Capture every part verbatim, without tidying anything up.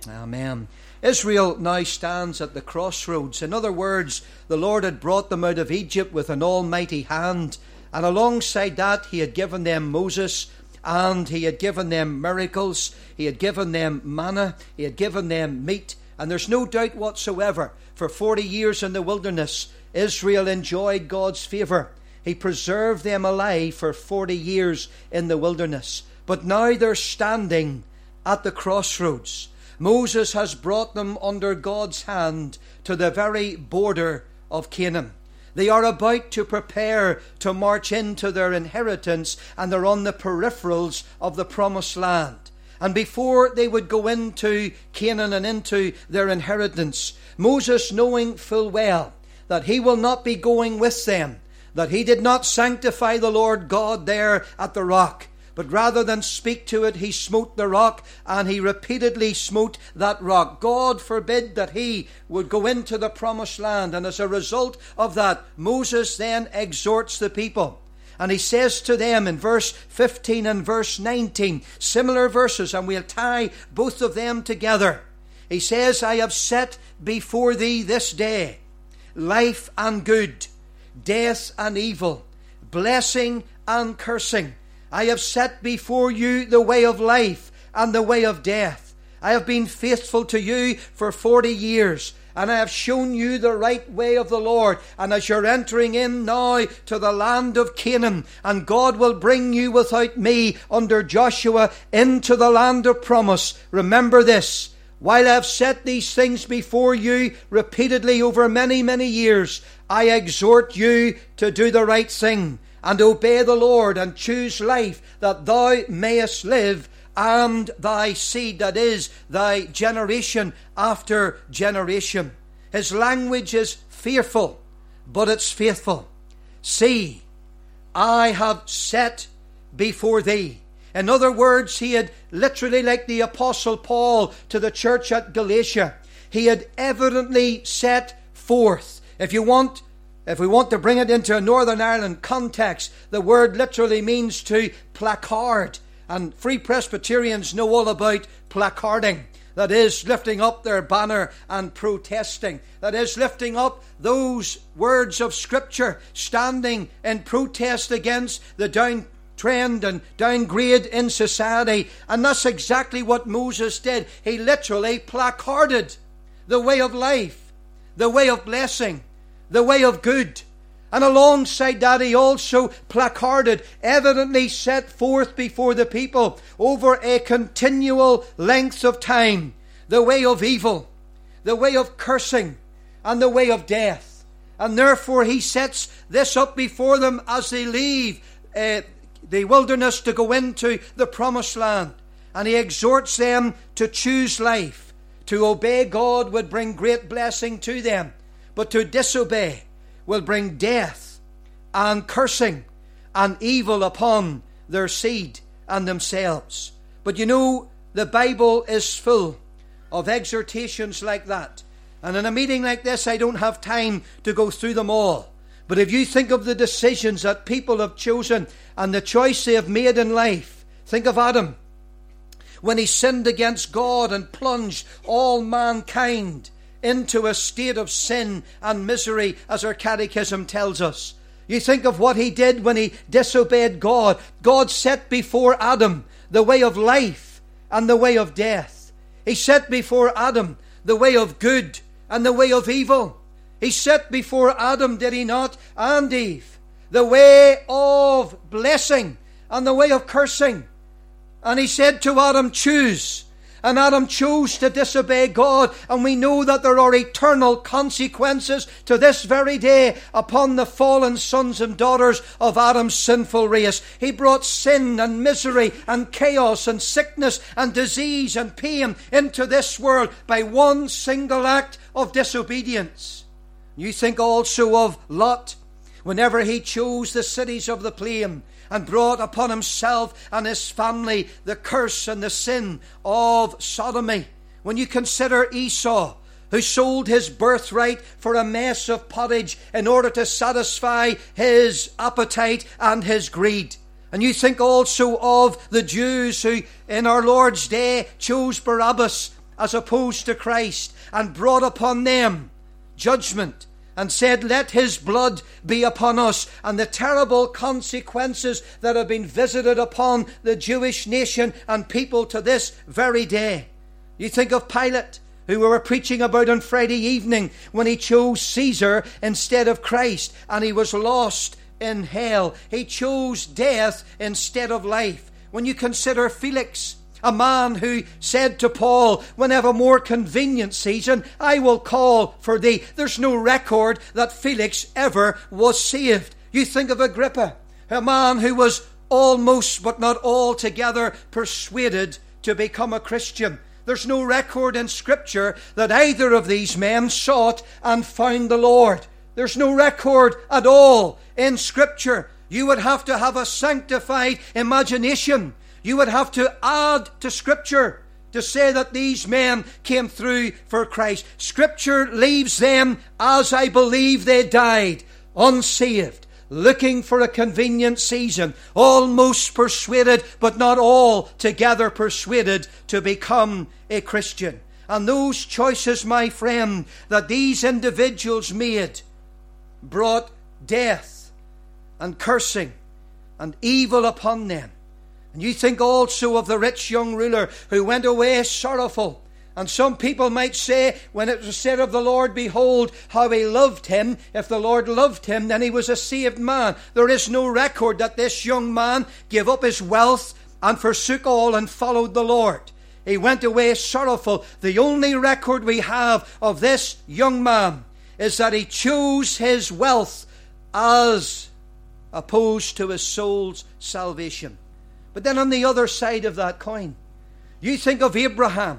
Amen. Israel now stands at the crossroads. In other words, the Lord had brought them out of Egypt with an almighty hand, and alongside that he had given them Moses, and he had given them miracles, he had given them manna, he had given them meat, and there's no doubt whatsoever, for forty years in the wilderness, Israel enjoyed God's favour. He preserved them alive for forty years in the wilderness. But now they're standing at the crossroads. Moses has brought them under God's hand to the very border of Canaan. They are about to prepare to march into their inheritance, and they're on the peripherals of the promised land. And before they would go into Canaan and into their inheritance, Moses, knowing full well that he will not be going with them, that he did not sanctify the Lord God there at the rock, but rather than speak to it, he smote the rock, and he repeatedly smote that rock. God forbid that he would go into the promised land. And as a result of that, Moses then exhorts the people. And he says to them in verse fifteen and verse nineteen, similar verses, and we'll tie both of them together. He says, I have set before thee this day life and good, death and evil, blessing and cursing. I have set before you the way of life and the way of death. I have been faithful to you for forty years, and I have shown you the right way of the Lord. And as you're entering in now to the land of Canaan, and God will bring you without me under Joshua into the land of promise, remember this: while I have set these things before you repeatedly over many, many years, I exhort you to do the right thing and obey the Lord, and choose life, that thou mayest live, and thy seed, that is, thy generation after generation. His language is fearful, but it's faithful. See, I have set before thee. In other words, he had literally, like the Apostle Paul to the church at Galatia, he had evidently set forth. If you want If we want to bring it into a Northern Ireland context, the word literally means to placard. And Free Presbyterians know all about placarding. That is, lifting up their banner and protesting. That is, lifting up those words of Scripture, standing in protest against the downtrend and downgrade in society. And that's exactly what Moses did. He literally placarded the way of life, the way of blessing, the way of good. And alongside that, he also placarded, evidently set forth before the people over a continual length of time, the way of evil, the way of cursing, and the way of death. And therefore he sets this up before them as they leave uh, the wilderness to go into the promised land. And he exhorts them to choose life. To obey God would bring great blessing to them, but to disobey will bring death and cursing and evil upon their seed and themselves. But you know, the Bible is full of exhortations like that. And in a meeting like this, I don't have time to go through them all. But if you think of the decisions that people have chosen and the choice they have made in life, think of Adam, when he sinned against God and plunged all mankind into a state of sin and misery, as our catechism tells us. You think of what he did when he disobeyed God. God set before Adam the way of life and the way of death. He set before Adam the way of good and the way of evil. He set before Adam, did he not, and Eve, the way of blessing and the way of cursing. And he said to Adam, choose. And Adam chose to disobey God, and we know that there are eternal consequences to this very day upon the fallen sons and daughters of Adam's sinful race. He brought sin and misery and chaos and sickness and disease and pain into this world by one single act of disobedience. You think also of Lot, whenever he chose the cities of the plain and brought upon himself and his family the curse and the sin of sodomy. When you consider Esau, who sold his birthright for a mess of pottage in order to satisfy his appetite and his greed. And you think also of the Jews who in our Lord's day chose Barabbas as opposed to Christ, and brought upon them judgment, and said, let his blood be upon us, and the terrible consequences that have been visited upon the Jewish nation and people to this very day. You think of Pilate, who we were preaching about on Friday evening, when he chose Caesar instead of Christ, and he was lost in hell. He chose death instead of life. When you consider Felix, a man who said to Paul, whenever more convenient season, I will call for thee. There's no record that Felix ever was saved. You think of Agrippa, a man who was almost but not altogether persuaded to become a Christian. There's no record in Scripture that either of these men sought and found the Lord. There's no record at all in Scripture. You would have to have a sanctified imagination. You would have to add to Scripture to say that these men came through for Christ. Scripture leaves them, as I believe they died, unsaved, looking for a convenient season, almost persuaded, but not altogether persuaded to become a Christian. And those choices, my friend, that these individuals made brought death and cursing and evil upon them. And you think also of the rich young ruler who went away sorrowful. And some people might say, when it was said of the Lord, behold, how he loved him. If the Lord loved him, then he was a saved man. There is no record that this young man gave up his wealth and forsook all and followed the Lord. He went away sorrowful. The only record we have of this young man is that he chose his wealth as opposed to his soul's salvation. But then on the other side of that coin, you think of Abraham,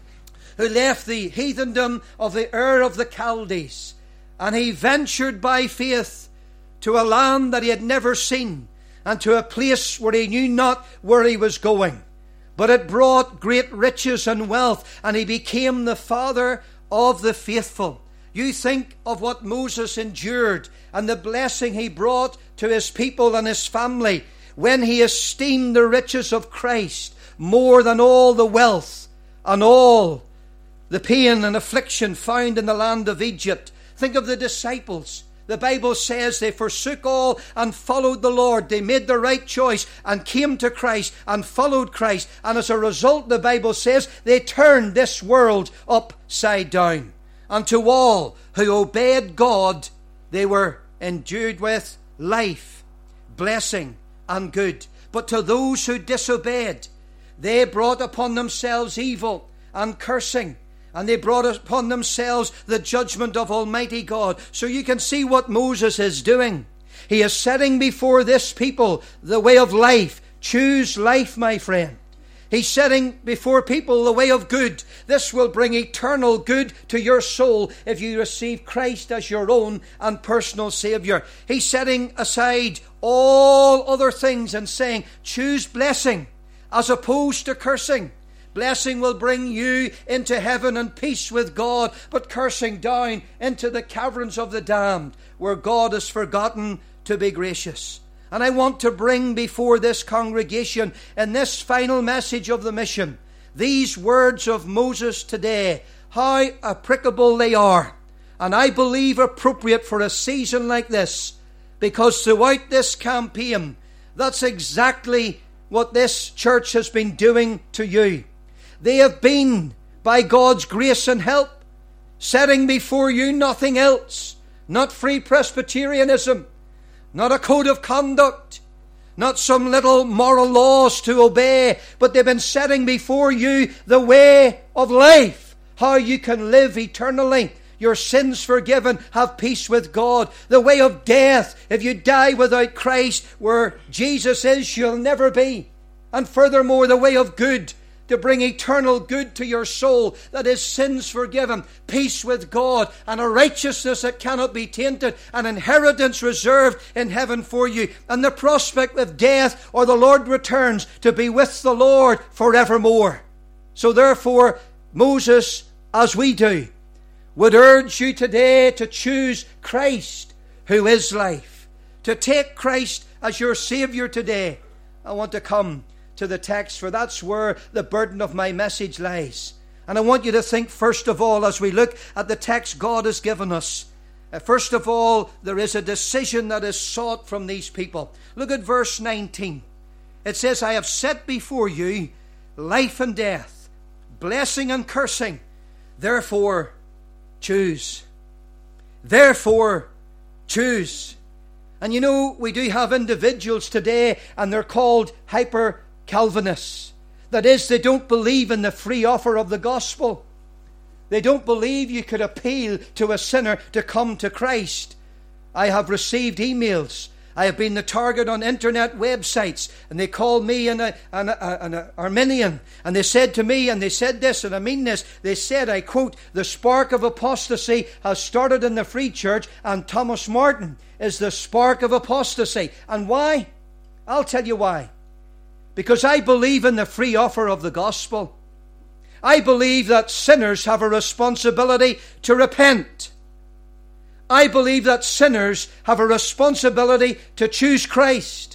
who left the heathendom of the Ur of the Chaldees, and he ventured by faith to a land that he had never seen, and to a place where he knew not where he was going. But it brought great riches and wealth, and he became the father of the faithful. You think of what Moses endured and the blessing he brought to his people and his family when he esteemed the riches of Christ more than all the wealth and all the pain and affliction found in the land of Egypt. Think of the disciples. The Bible says they forsook all and followed the Lord. They made the right choice and came to Christ and followed Christ. And as a result, the Bible says, they turned this world upside down. And to all who obeyed God, they were endued with life, blessing, and good. But to those who disobeyed, they brought upon themselves evil and cursing, and they brought upon themselves the judgment of Almighty God. So you can see what Moses is doing. He is setting before this people the way of life. Choose life, my friend. He's setting before people the way of good. This will bring eternal good to your soul if you receive Christ as your own and personal Saviour. He's setting aside all other things and saying, choose blessing as opposed to cursing. Blessing will bring you into heaven and peace with God, but cursing down into the caverns of the damned, where God is forgotten to be gracious. And I want to bring before this congregation, in this final message of the mission, these words of Moses today, how applicable they are, and I believe appropriate for a season like this, because throughout this campaign, that's exactly what this church has been doing to you. They have been, by God's grace and help, setting before you nothing else, not free Presbyterianism, not a code of conduct, not some little moral laws to obey, but they've been setting before you the way of life, how you can live eternally, your sins forgiven, have peace with God, the way of death. If you die without Christ, where Jesus is, you'll never be. And furthermore, the way of good, to bring eternal good to your soul, that is sins forgiven, peace with God, and a righteousness that cannot be tainted, an inheritance reserved in heaven for you, and the prospect of death or the Lord returns to be with the Lord forevermore. So therefore, Moses, as we do, would urge you today to choose Christ, who is life, to take Christ as your Saviour today. I want to come to the text, for that's where the burden of my message lies. And I want you to think, first of all, as we look at the text God has given us, uh, first of all, there is a decision that is sought from these people. Look at verse nineteen. It says, I have set before you life and death, blessing and cursing. Therefore, choose. Therefore, choose. And you know, we do have individuals today, and they're called hyper-Calvinists. That is, they don't believe in the free offer of the gospel. They don't believe you could appeal to a sinner to come to Christ. I have received emails. I have been the target on internet websites, and they called me an, an, an, an Arminian, and they said to me, and they said this, and I mean this, they said, I quote, the spark of apostasy has started in the Free Church, and Thomas Martin is the spark of apostasy. And why? I'll tell you why. Because I believe in the free offer of the gospel. I believe that sinners have a responsibility to repent. I believe that sinners have a responsibility to choose Christ.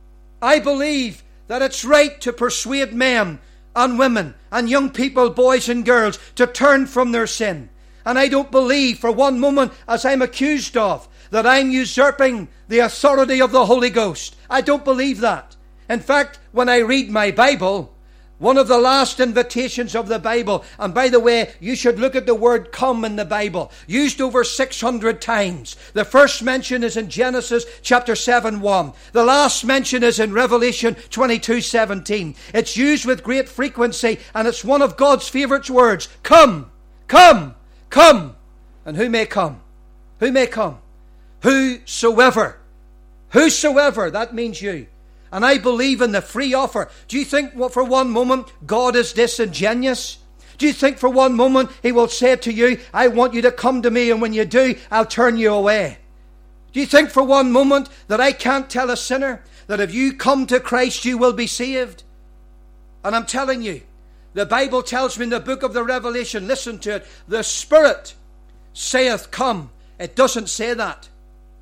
I believe that it's right to persuade men and women and young people, boys and girls, to turn from their sin. And I don't believe for one moment, as I'm accused of, that I'm usurping the authority of the Holy Ghost. I don't believe that. In fact, when I read my Bible, one of the last invitations of the Bible, and by the way, you should look at the word come in the Bible, used over six hundred times. The first mention is in Genesis chapter seven, one. The last mention is in Revelation twenty-two, seventeen. It's used with great frequency, and it's one of God's favourite words. Come, come, come. And who may come? Who may come? Whosoever. Whosoever, that means you. And I believe in the free offer. Do you think for one moment God is disingenuous? Do you think for one moment He will say to you, I want you to come to me, and when you do, I'll turn you away? Do you think for one moment that I can't tell a sinner that if you come to Christ, you will be saved? And I'm telling you, the Bible tells me in the book of the Revelation, listen to it, the Spirit saith, come. It doesn't say that.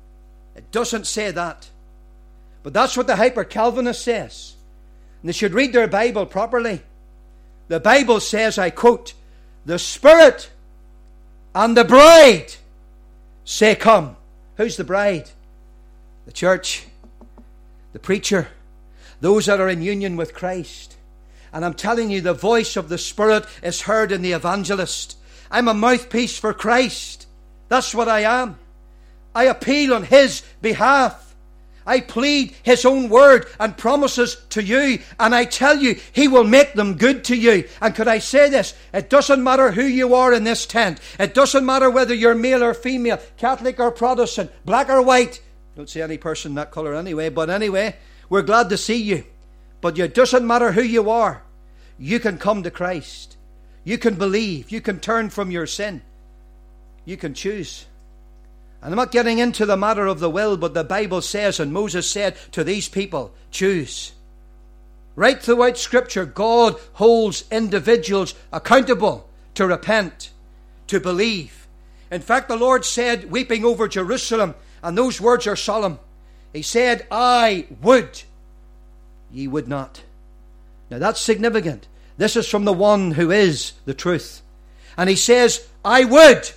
It doesn't say that. But that's what the hyper-Calvinist says. And they should read their Bible properly. The Bible says, I quote, the Spirit and the bride say come. Who's the bride? The church, the preacher, those that are in union with Christ. And I'm telling you, the voice of the Spirit is heard in the evangelist. I'm a mouthpiece for Christ. That's what I am. I appeal on His behalf. I plead His own word and promises to you, and I tell you, He will make them good to you. And could I say this? It doesn't matter who you are in this tent. It doesn't matter whether you're male or female, Catholic or Protestant, black or white. Don't see any person that colour anyway, but anyway, we're glad to see you. But it doesn't matter who you are. You can come to Christ. You can believe. You can turn from your sin. You can choose. And I'm not getting into the matter of the will, but the Bible says, and Moses said to these people, choose. Right throughout Scripture, God holds individuals accountable to repent, to believe. In fact, the Lord said, weeping over Jerusalem, and those words are solemn. He said, I would, ye would not. Now that's significant. This is from the one who is the truth. And He says, I would.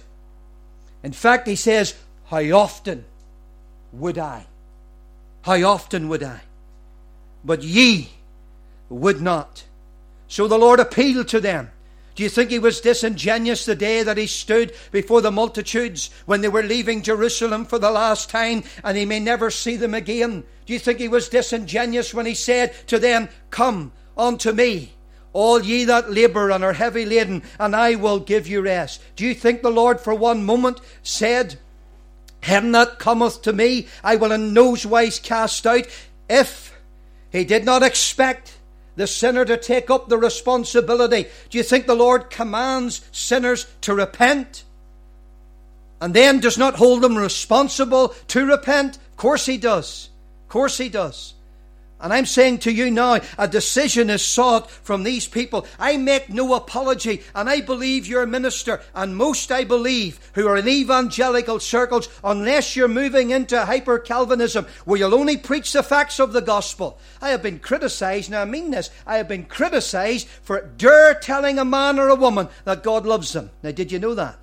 In fact, He says, how often would I? How often would I? But ye would not. So the Lord appealed to them. Do you think He was disingenuous the day that He stood before the multitudes when they were leaving Jerusalem for the last time, and He may never see them again? Do you think He was disingenuous when He said to them, come unto me, all ye that labour and are heavy laden, and I will give you rest? Do you think the Lord for one moment said, him that cometh to me, I will in no wise cast out? If He did not expect the sinner to take up the responsibility, do you think the Lord commands sinners to repent and then does not hold them responsible to repent? Of course He does. Of course He does. And I'm saying to you now, a decision is sought from these people. I make no apology, and I believe your minister, and most I believe who are in evangelical circles, unless you're moving into hyper-Calvinism, where you'll only preach the facts of the gospel. I have been criticised, now I mean this, I have been criticised for dare telling a man or a woman that God loves them. Now, did you know that?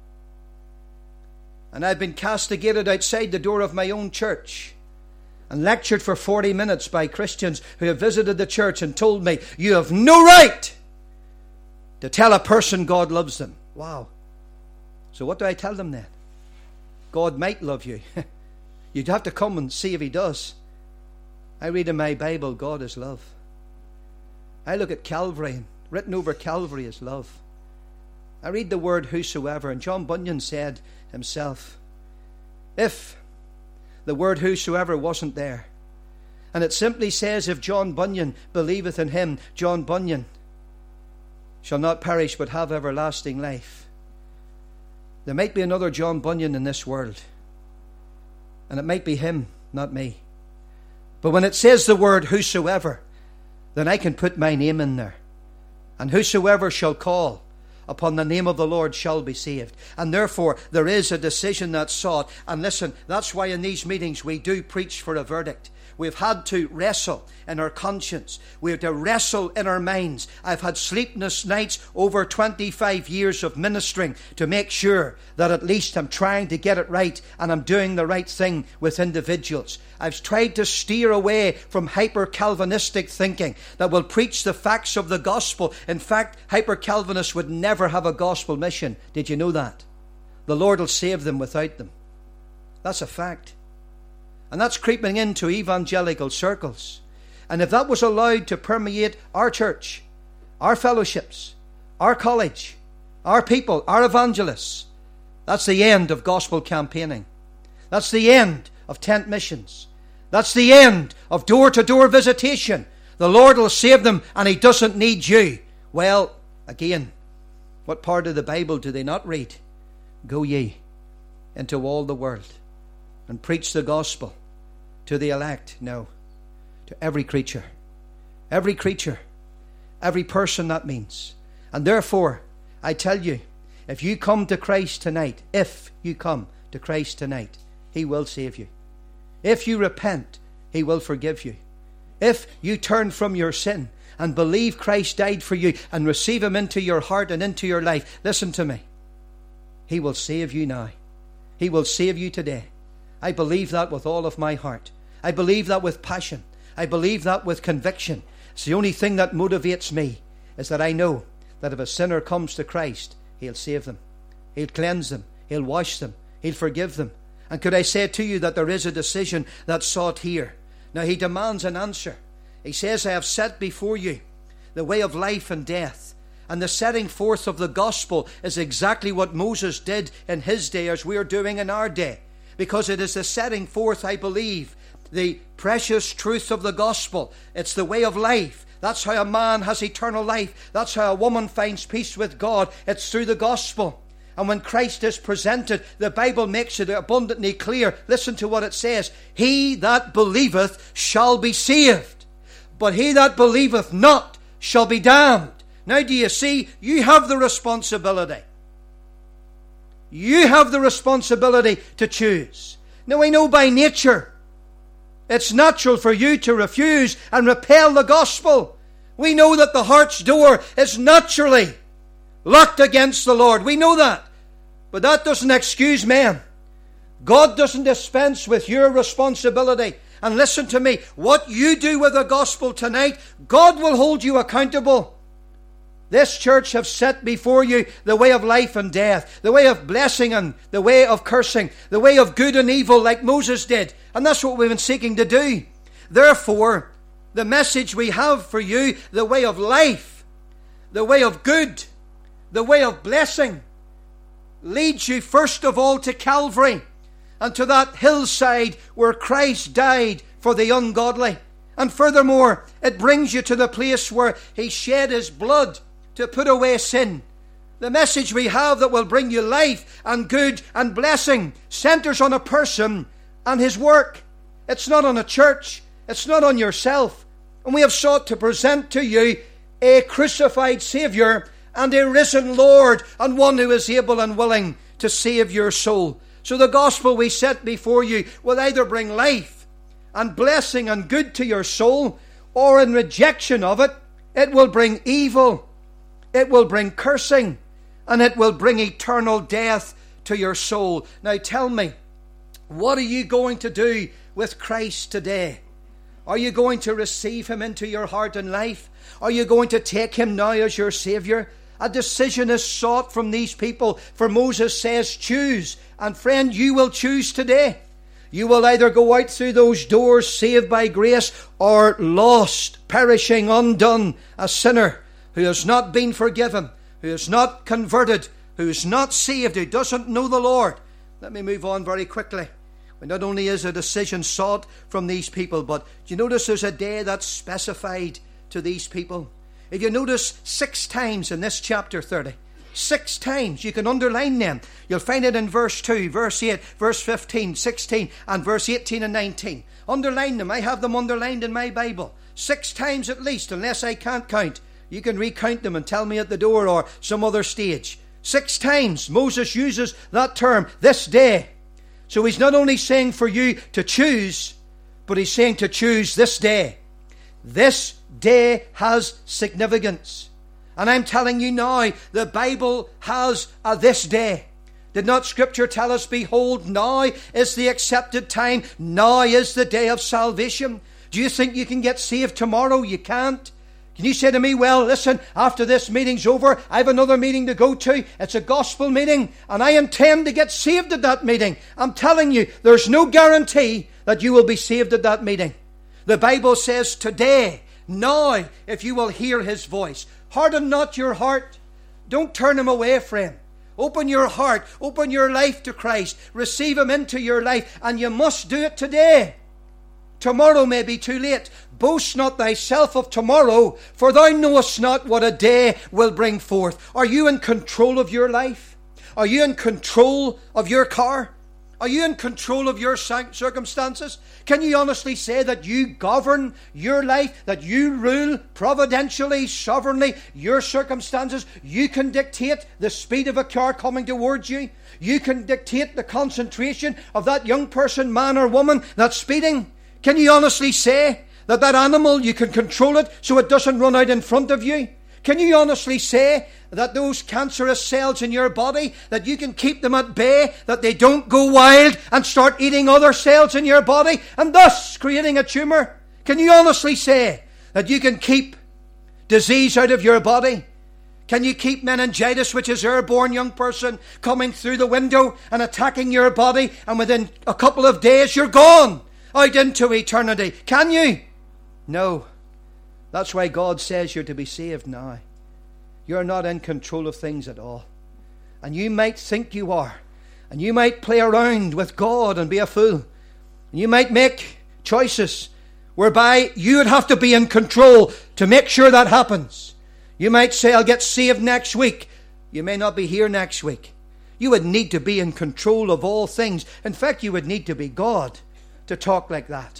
And I've been castigated outside the door of my own church and lectured for forty minutes by Christians who have visited the church and told me, you have no right to tell a person God loves them. Wow. So what do I tell them then? God might love you. You'd have to come and see if he does. I read in my Bible, God is love. I look at Calvary, written over Calvary is love. I read the word whosoever, and John Bunyan said himself, if the word whosoever wasn't there, and it simply says, if John Bunyan believeth in him, John Bunyan shall not perish but have everlasting life. There might be another John Bunyan in this world, and it might be him, not me. But when it says the word whosoever, then I can put my name in there. And whosoever shall call upon the name of the Lord shall be saved. And therefore, there is a decision that's sought. And listen, that's why in these meetings we do preach for a verdict. We've had to wrestle in our conscience. We have to wrestle in our minds. I've had sleepless nights over twenty-five years of ministering to make sure that at least I'm trying to get it right and I'm doing the right thing with individuals. I've tried to steer away from hyper-Calvinistic thinking that will preach the facts of the gospel. In fact, hyper-Calvinists would never have a gospel mission. Did you know that? The Lord will save them without them. That's a fact. And that's creeping into evangelical circles. And if that was allowed to permeate our church, our fellowships, our college, our people, our evangelists, that's the end of gospel campaigning. That's the end of tent missions. That's the end of door-to-door visitation. The Lord will save them and he doesn't need you. Well, again, what part of the Bible do they not read? Go ye into all the world and preach the gospel to the elect. No, to every creature. Every creature. Every person, that means. And therefore, I tell you, if you come to Christ tonight, if you come to Christ tonight, he will save you. If you repent, he will forgive you. If you turn from your sin and believe Christ died for you and receive him into your heart and into your life, listen to me, he will save you now. He will save you today. I believe that with all of my heart. I believe that with passion. I believe that with conviction. It's the only thing that motivates me, is that I know that if a sinner comes to Christ, he'll save them. He'll cleanse them. He'll wash them. He'll forgive them. And could I say to you that there is a decision that's sought here? Now he demands an answer. He says, I have set before you the way of life and death. And the setting forth of the gospel is exactly what Moses did in his day, as we are doing in our day. Because it is the setting forth, I believe, the precious truth of the gospel. It's the way of life. That's how a man has eternal life. That's how a woman finds peace with God. It's through the gospel. And when Christ is presented, the Bible makes it abundantly clear. Listen to what it says. He that believeth shall be saved, but he that believeth not shall be damned. Now do you see? You have the responsibility. You have the responsibility to choose. Now I know by nature it's natural for you to refuse and repel the gospel. We know that the heart's door is naturally locked against the Lord. We know that. But that doesn't excuse men. God doesn't dispense with your responsibility. And listen to me, what you do with the gospel tonight, God will hold you accountable. This church have set before you the way of life and death, the way of blessing and the way of cursing, the way of good and evil like Moses did. And that's what we've been seeking to do. Therefore, the message we have for you, the way of life, the way of good, the way of blessing, leads you first of all to Calvary and to that hillside where Christ died for the ungodly. And furthermore, it brings you to the place where he shed his blood to put away sin. The message we have that will bring you life and good and blessing centers on a person and his work. It's not on a church. It's not on yourself. And we have sought to present to you a crucified Saviour and a risen Lord, and one who is able and willing to save your soul. So the gospel we set before you will either bring life and blessing and good to your soul, or in rejection of it, it will bring evil, it will bring cursing, and it will bring eternal death to your soul. Now tell me, what are you going to do with Christ today? Are you going to receive him into your heart and life? Are you going to take him now as your Saviour? A decision is sought from these people, for Moses says, choose. And friend, you will choose today. You will either go out through those doors saved by grace, or lost, perishing, undone, a sinner who has not been forgiven, who is not converted, who is not saved, who doesn't know the Lord. Let me move on very quickly. Not only is a decision sought from these people, but do you notice there's a day that's specified to these people? If you notice, six times in this chapter thirty, six times, you can underline them. You'll find it in verse two, verse eight, verse fifteen, sixteen, and verse eighteen and nineteen. Underline them. I have them underlined in my Bible. Six times at least, unless I can't count. You can recount them and tell me at the door or some other stage. Six times Moses uses that term, this day. So he's not only saying for you to choose, but he's saying to choose this day. This day has significance. And I'm telling you now, the Bible has a this day. Did not Scripture tell us, behold, now is the accepted time, now is the day of salvation? Do you think you can get saved tomorrow? You can't. Can you say to me, well, listen, after this meeting's over, I have another meeting to go to. It's a gospel meeting, and I intend to get saved at that meeting. I'm telling you, there's no guarantee that you will be saved at that meeting. The Bible says today, now, if you will hear his voice, harden not your heart. Don't turn him away, friend. Open your heart, open your life to Christ. Receive him into your life, and you must do it today. Tomorrow may be too late. Boast not thyself of tomorrow, for thou knowest not what a day will bring forth. Are you in control of your life? Are you in control of your car? Are you in control of your circumstances? Can you honestly say that you govern your life, that you rule providentially, sovereignly your circumstances? You can dictate the speed of a car coming towards you. You can dictate the concentration of that young person, man or woman, that's speeding. Can you honestly say that that animal, you can control it so it doesn't run out in front of you? Can you honestly say that those cancerous cells in your body, that you can keep them at bay, that they don't go wild and start eating other cells in your body and thus creating a tumour? Can you honestly say that you can keep disease out of your body? Can you keep meningitis, which is airborne, young person, coming through the window and attacking your body, and within a couple of days you're gone out into eternity? Can you? No. That's why God says you're to be saved now. You're not in control of things at all. And you might think you are. And you might play around with God and be a fool. And you might make choices whereby you would have to be in control to make sure that happens. You might say, I'll get saved next week. You may not be here next week. You would need to be in control of all things. In fact, you would need to be God to talk like that.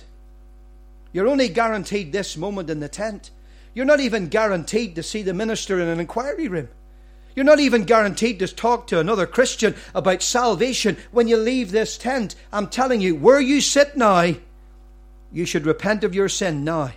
You're only guaranteed this moment in the tent. You're not even guaranteed to see the minister in an inquiry room. You're not even guaranteed to talk to another Christian about salvation when you leave this tent. I'm telling you, where you sit now, you should repent of your sin now.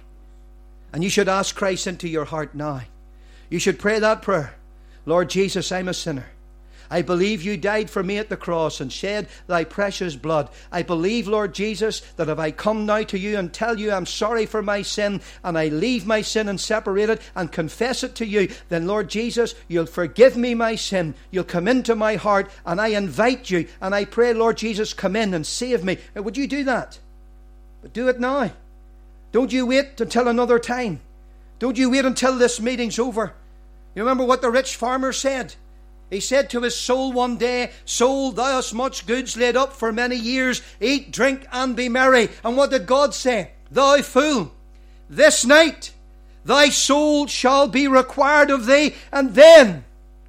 And you should ask Christ into your heart now. You should pray that prayer. Lord Jesus, I'm a sinner. I believe you died for me at the cross and shed thy precious blood. I believe, Lord Jesus, that if I come now to you and tell you I'm sorry for my sin, and I leave my sin and separate it and confess it to you, then, Lord Jesus, you'll forgive me my sin. You'll come into my heart, and I invite you, and I pray, Lord Jesus, come in and save me. Now, would you do that? But do it now. Don't you wait until another time. Don't you wait until this meeting's over. You remember what the rich farmer said? He said to his soul one day, Soul, thou hast much goods laid up for many years. Eat, drink, and be merry. And what did God say? Thou fool, this night thy soul shall be required of thee, and then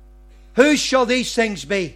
whose shall these things be?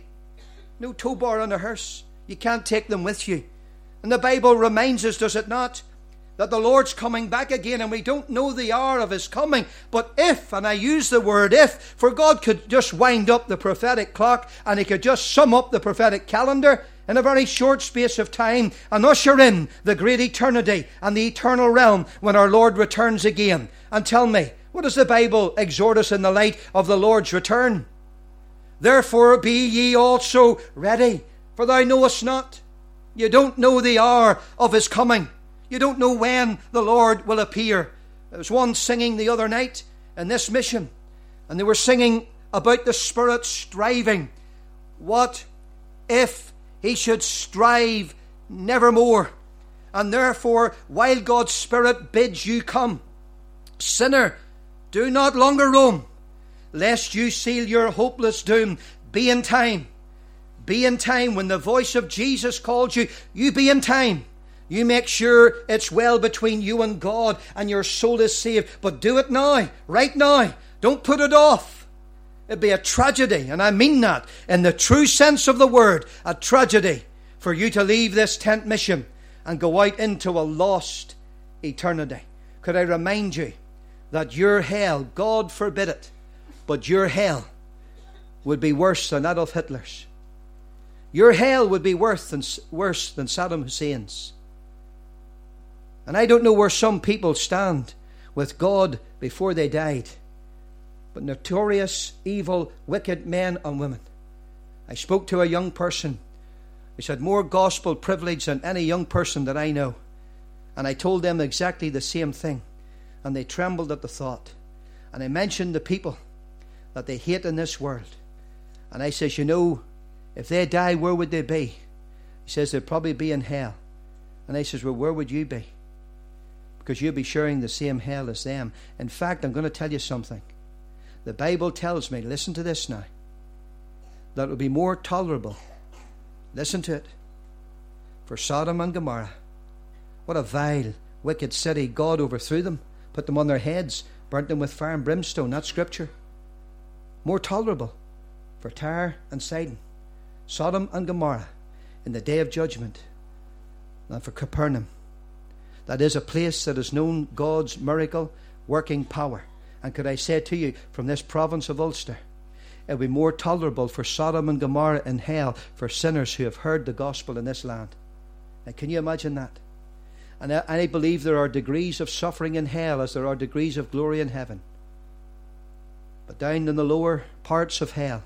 No tow bar on a hearse. You can't take them with you. And the Bible reminds us, does it not, that the Lord's coming back again, and we don't know the hour of his coming. But if, and I use the word if, for God could just wind up the prophetic clock and he could just sum up the prophetic calendar in a very short space of time and usher in the great eternity and the eternal realm when our Lord returns again. And tell me, what does the Bible exhort us in the light of the Lord's return? Therefore be ye also ready, for thou knowest not. You don't know the hour of his coming. You don't know when the Lord will appear. There was one singing the other night in this mission, and they were singing about the Spirit striving. What if he should strive nevermore? And therefore, while God's Spirit bids you come, sinner, do not longer roam, lest you seal your hopeless doom. Be in time. Be in time. When the voice of Jesus calls you, you be in time. You make sure it's well between you and God and your soul is saved. But do it now, right now. Don't put it off. It'd be a tragedy, and I mean that in the true sense of the word, a tragedy for you to leave this tent mission and go out into a lost eternity. Could I remind you that your hell, God forbid it, but your hell would be worse than Adolf Hitler's. Your hell would be worse than, worse than Saddam Hussein's. And I don't know where some people stand with God before they died, but notorious, evil, wicked men and women. I spoke to a young person who's had more gospel privilege than any young person that I know. And I told them exactly the same thing. And they trembled at the thought. And I mentioned the people that they hate in this world. And I says, you know, if they die, where would they be? He says, they'd probably be in hell. And I says, well, where would you be? Because you'll be sharing the same hell as them. In fact, I'm going to tell you something. The Bible tells me, listen to this now, that it will be more tolerable, listen to it, for Sodom and Gomorrah. What a vile, wicked city. God overthrew them, put them on their heads, burnt them with fire and brimstone. That's scripture. More tolerable for Tyre and Sidon, Sodom and Gomorrah, in the day of judgment than for Capernaum. That is a place that has known God's miracle working power. And could I say to you, from this province of Ulster, it will be more tolerable for Sodom and Gomorrah in hell for sinners who have heard the gospel in this land. Now, can you imagine that? And I, I believe there are degrees of suffering in hell as there are degrees of glory in heaven. But down in the lower parts of hell,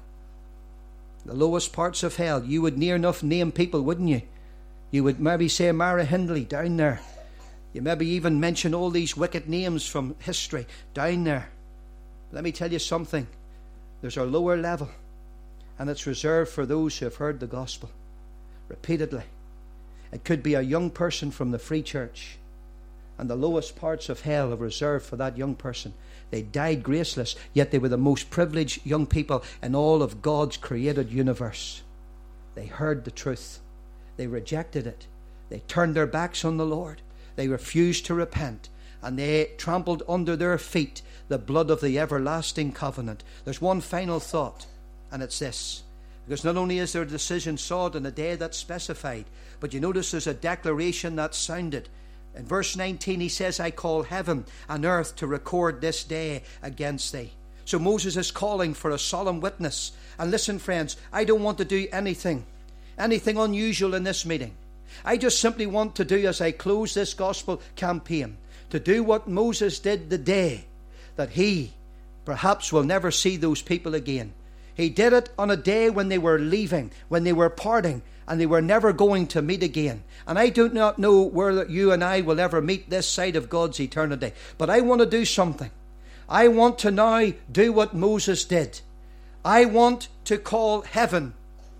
the lowest parts of hell, you would near enough name people, wouldn't you? You would maybe say Mara Hindley down there. You maybe even mention all these wicked names from history down there. Let me tell you something. There's a lower level, and it's reserved for those who have heard the gospel repeatedly. It could be a young person from the Free Church, and the lowest parts of hell are reserved for that young person. They died graceless, yet they were the most privileged young people in all of God's created universe. They heard the truth. They rejected it. They turned their backs on the Lord. They refused to repent, and they trampled under their feet the blood of the everlasting covenant. There's one final thought, and it's this. Because not only is their decision sought in a day that's specified, but you notice there's a declaration that's sounded. In verse nineteen, he says, I call heaven and earth to record this day against thee. So Moses is calling for a solemn witness. And listen, friends, I don't want to do anything, anything unusual in this meeting. I just simply want to do, as I close this gospel campaign, to do what Moses did the day that he perhaps will never see those people again. He did it on a day when they were leaving, when they were parting, and they were never going to meet again. And I do not know where you and I will ever meet this side of God's eternity. But I want to do something. I want to now do what Moses did. I want to call heaven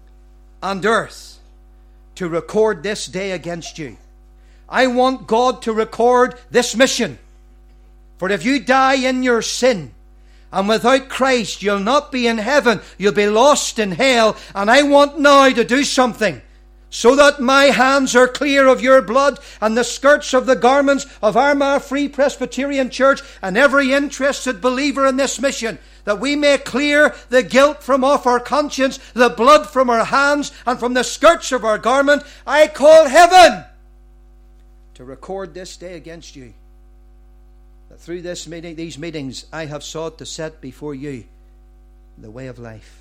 and earth to record this day against you. I want God to record this mission. For if you die in your sin, and without Christ, you'll not be in heaven. You'll be lost in hell. And I want now to do something so that my hands are clear of your blood and the skirts of the garments of Armagh Free Presbyterian Church and every interested believer in this mission, that we may clear the guilt from off our conscience, the blood from our hands, and from the skirts of our garment. I call heaven to record this day against you, that through this meeting, these meetings, I have sought to set before you the way of life,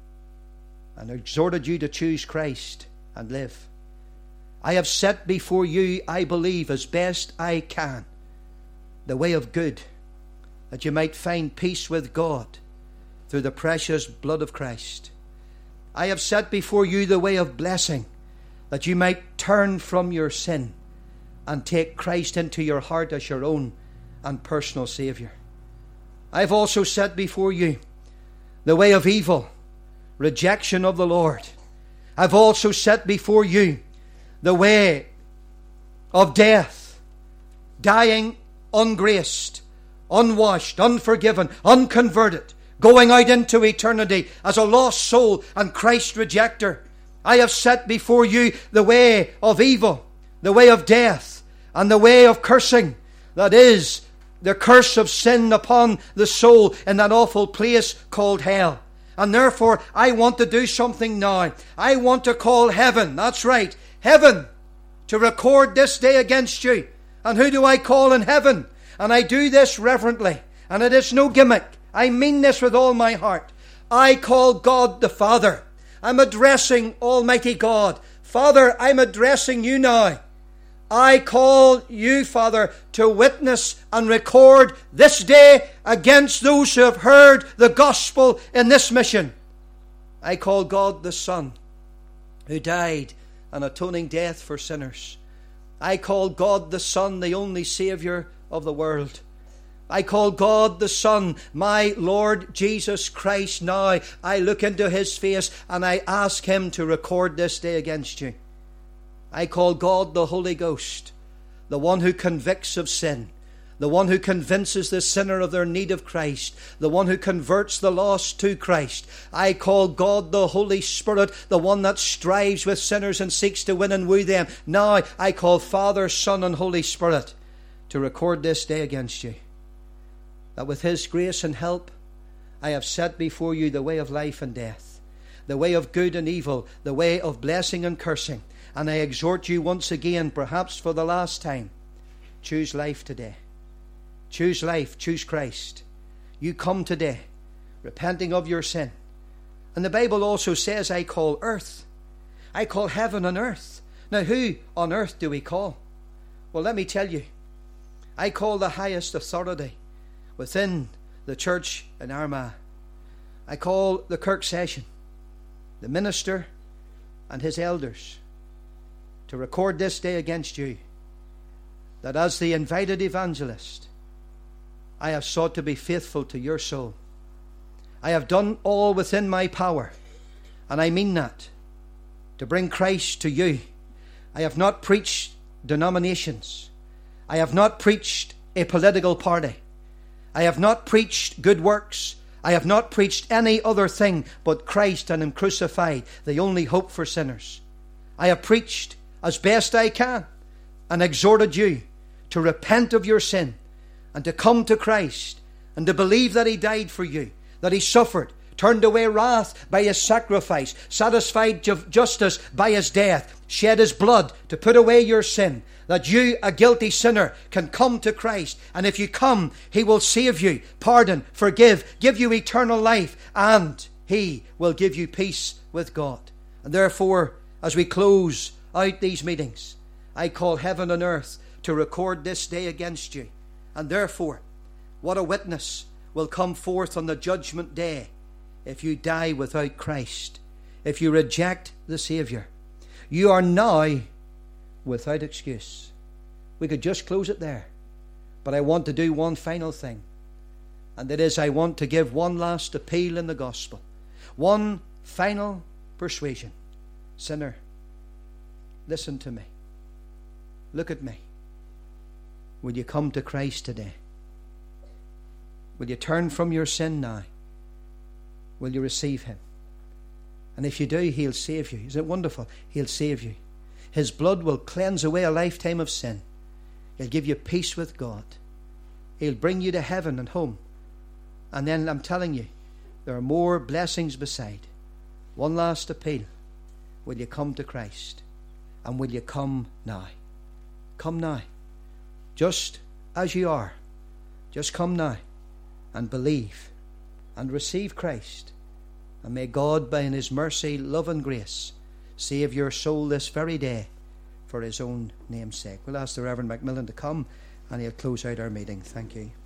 and exhorted you to choose Christ and live. I have set before you, I believe, as best I can, the way of good, that you might find peace with God through the precious blood of Christ. I have set before you the way of blessing, that you might turn from your sin and take Christ into your heart as your own and personal Saviour. I have also set before you the way of evil, rejection of the Lord. I have also set before you the way of death, dying ungraced, unwashed, unforgiven, unconverted, going out into eternity as a lost soul and Christ rejecter. I have set before you the way of evil, the way of death, and the way of cursing, that is, the curse of sin upon the soul in that awful place called hell. And therefore, I want to do something now. I want to call heaven, that's right, heaven, to record this day against you. And who do I call in heaven? And I do this reverently, and it is no gimmick. I mean this with all my heart. I call God the Father. I'm addressing Almighty God. Father, I'm addressing you now. I call you, Father, to witness and record this day against those who have heard the gospel in this mission. I call God the Son, who died an atoning death for sinners. I call God the Son, the only Saviour of the world. I call God the Son, my Lord Jesus Christ. Now I look into his face and I ask him to record this day against you. I call God the Holy Ghost, the one who convicts of sin, the one who convinces the sinner of their need of Christ, the one who converts the lost to Christ. I call God the Holy Spirit, the one that strives with sinners and seeks to win and woo them. Now I call Father, Son, and Holy Spirit to record this day against you, that with his grace and help, I have set before you the way of life and death, the way of good and evil, the way of blessing and cursing. And I exhort you once again, perhaps for the last time, choose life today. Choose life, choose Christ. You come today, repenting of your sin. And the Bible also says, I call earth. I call heaven and earth. Now who on earth do we call? Well, let me tell you. I call the highest authority within the church in Armagh. I call the Kirk Session, the minister and his elders, to record this day against you, that as the invited evangelist, I have sought to be faithful to your soul. I have done all within my power, and I mean that, to bring Christ to you. I have not preached denominations. I have not preached a political party. I have not preached good works. I have not preached any other thing but Christ and him crucified, the only hope for sinners. I have preached as best I can and exhorted you to repent of your sin and to come to Christ and to believe that he died for you, that he suffered, turned away wrath by his sacrifice, satisfied ju- justice by his death, shed his blood to put away your sin, that you, a guilty sinner, can come to Christ. And if you come, he will save you, pardon, forgive, give you eternal life, and he will give you peace with God. And therefore, as we close out these meetings, I call heaven and earth to record this day against you. And therefore, what a witness will come forth on the judgment day if you die without Christ, if you reject the Saviour. You are now without excuse. We could just close it there, but I want to do one final thing, and that is I want to give one last appeal in the gospel, one final persuasion. Sinner, listen to me. Look at me. Will you come to Christ today? Will you turn from your sin now? Will you receive him? And if you do, he'll save you. Isn't it wonderful? He'll save you. His blood will cleanse away a lifetime of sin. He'll give you peace with God. He'll bring you to heaven and home. And then I'm telling you, there are more blessings beside. One last appeal. Will you come to Christ? And will you come now? come now, just as you are. Just come now and believe and receive Christ. And may God, by in his mercy, love and grace, save your soul this very day for his own name's sake. We'll ask the Reverend Macmillan to come and he'll close out our meeting. Thank you.